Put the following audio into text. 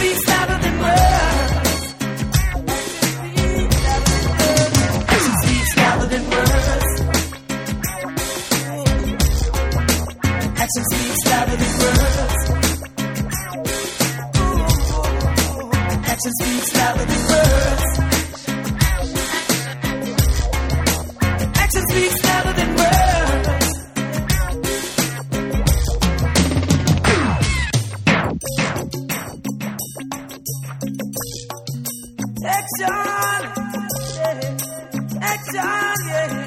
speaks louder than words. Action speaks louder than words. Action speaks louder than words. Action speaks louder than words. Action speaks louder than words. Action, yeah. Action, yeah.